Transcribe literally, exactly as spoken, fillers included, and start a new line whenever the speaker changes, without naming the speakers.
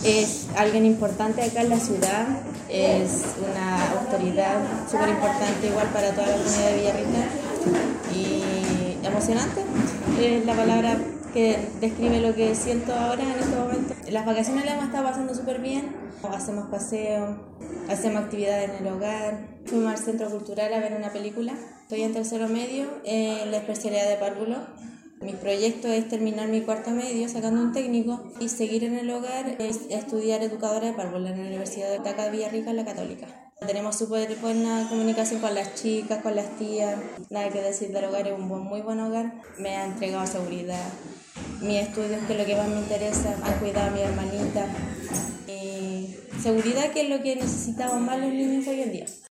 Es alguien importante acá en la ciudad, es una autoridad súper importante igual para toda la comunidad de Villarrica y emocionante es la palabra que describe lo que siento ahora en este momento. Las vacaciones las hemos estado pasando súper bien, hacemos paseos, hacemos actividades en el hogar, fuimos al centro cultural a ver una película. Estoy en tercero medio en la especialidad de párvulo. Mi proyecto es terminar mi cuarto medio sacando un técnico y seguir en el hogar, es estudiar educadora de párvulo en la Universidad de Taca Villarrica, la Católica. Tenemos súper buena comunicación con las chicas, con las tías, nada que decir del hogar, es un buen, muy buen hogar. Me ha entregado seguridad, mis estudios, que es lo que más me interesa, han cuidado a mi hermanita y seguridad, que es lo que necesitamos más los niños hoy en día.